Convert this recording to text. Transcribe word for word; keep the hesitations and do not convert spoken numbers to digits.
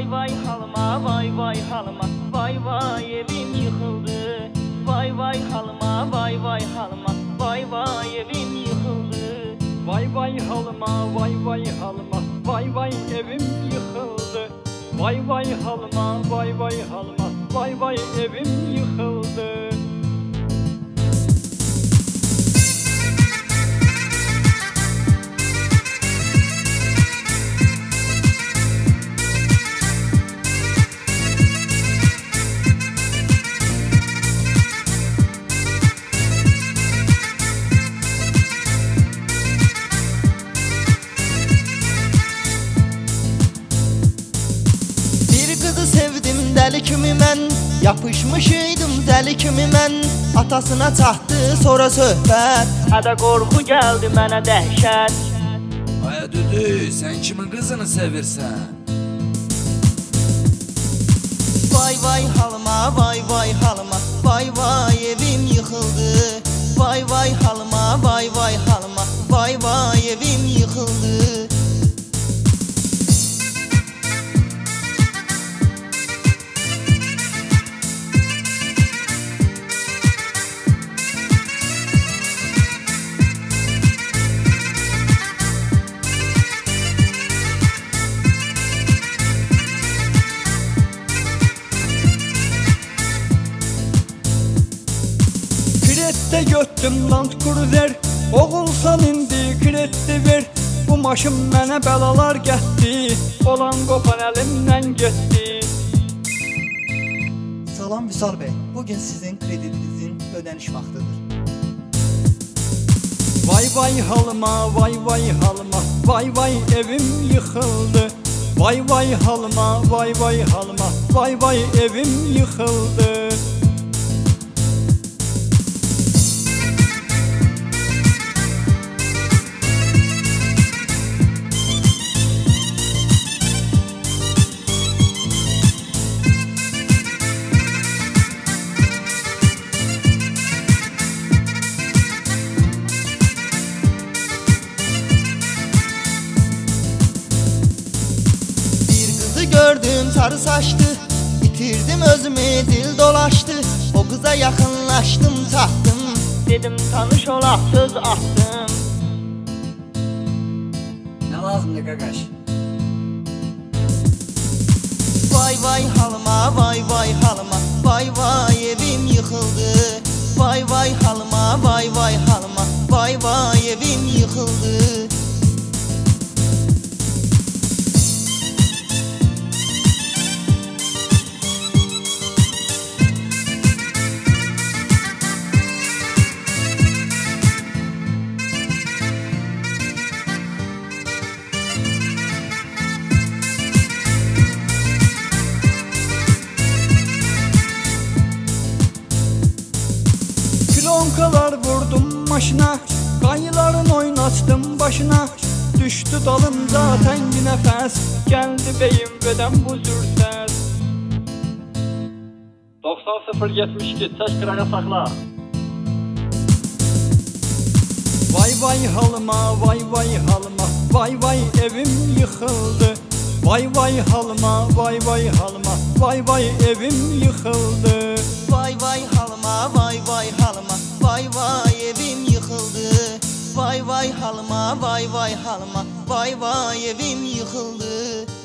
Vay vay halıma, vay vay halıma, vay vay evim yıkıldı. Vay vay halıma, vay vay halıma, vay vay evim yıkıldı. Vay vay halıma, vay vay halıma, vay vay evim yıkıldı. Vay vay halıma, vay vay halıma, vay vay evim yıkıldı. Sevdim deli kimi mən, yapışmışıydım deli kimi mən. Atasına çatdı sonra söhbət, Hədə qorxu gəldi mənə dəhşət. Aya düdü, sen kimin kızını sevirsen? vay vay halıma, vay vay halıma, vay vay evim yıkıldı. Vay vay halıma, vay vay halıma, vay vay evim yıkıldı. Krette götdüm Land Cruiser, oğulsan indi kretti ver. Bu maşın mənə bəlalar gətdi, olan qopan əlimdən getdi. Salam Vüsal Bey, bugün sizin kreditinizin ödəniş vaxtıdır. Vay vay halıma, vay vay halıma, vay vay evim yıkıldı. Vay vay halıma, vay vay halıma, vay vay evim yıkıldı. Gördüm sarı saçtı, bitirdim özümü, dil dolaştı. O kıza yakınlaştım, taktım. Dedim tanış olaq söz attım. Ne lazımdı qaqaş? Vay vay halıma, vay vay halıma, vay vay evim yıkıldı. Vay vay halıma, vay vay halıma, vay vay evim yıkıldı. Plonkalar vurdum maşına, qayıların oynatdım başına. Düştü dalımda təngi nəfəs, gəldi beyim bədən bu cür səs. doxsan sıfır yetmiş iki, çək qırağa saxla. Vay vay halıma, vay vay halıma, vay vay evim yıkıldı. Vay vay halıma, vay vay halıma, vay vay evim yıkıldı. Vay vay halıma, vay vay halıma, vay vay evim yıkıldı. Vay vay halıma, vay vay halıma, vay vay evim yıkıldı.